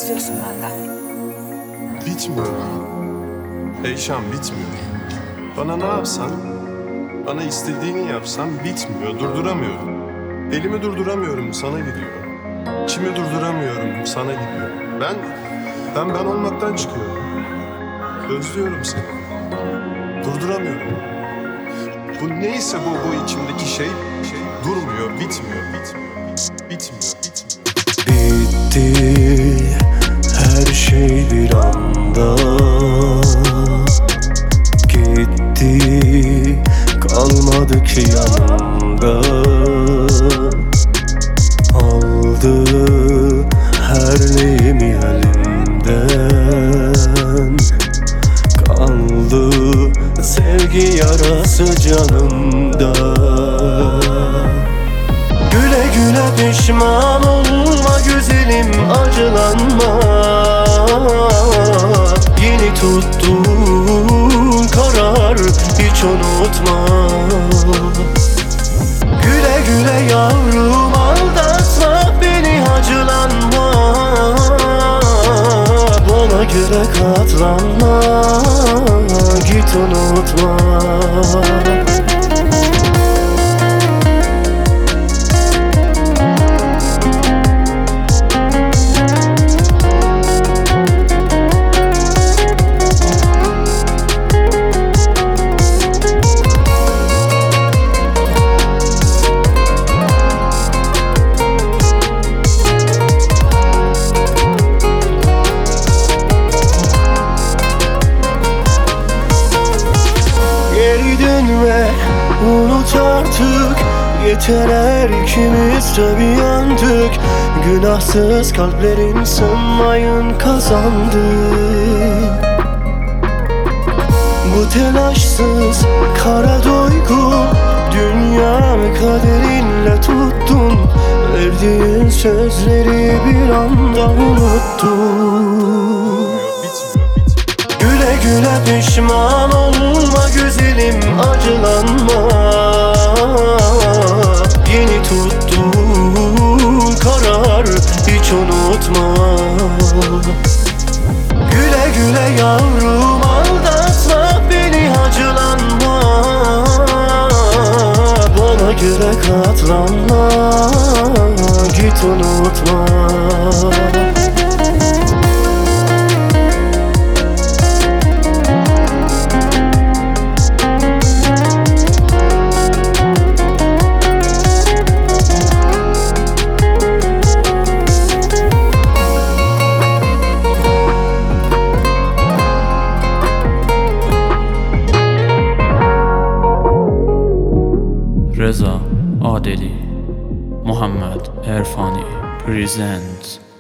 istiyorsun benden? Bitmiyor. Eyşan bitmiyor. Bana ne yapsan, bana istediğini yapsam bitmiyor, durduramıyorum. Elimi durduramıyorum, sana gidiyor. İçimi durduramıyorum, sana gidiyor. Ben olmaktan çıkıyorum. Özlüyorum seni. Durduramıyorum. Bu neyse bu içimdeki şey durmuyor, bitmiyor. Bitti her şey bir anda, gitti kalmadı ki yanımda. Aldı her neyimi elimden, kaldı sevgi yarası canımda. Güle güle pişman olma güzelim, acılanma. Yeni tuttuğun karar hiç unutma. Güle güle yavrum, aldatma beni, acılanma. Bana göre katlanma, git unutma. Unut artık, yeter her ikimiz de bir yandık. Günahsız kalplerin sınmayın kazandı. Bu telaşsız kara duygu, dünyamı kaderinle tuttun. Verdiğin sözleri bir anda unuttun. Güle güle pişman olma güzelim, acılanma. Yeni tuttuğun karar hiç unutma. Güle güle yavrum, aldatma beni, acılanma. Bana göre katlanma, git unutma. Reza Adeli, Muhammed Erfani presents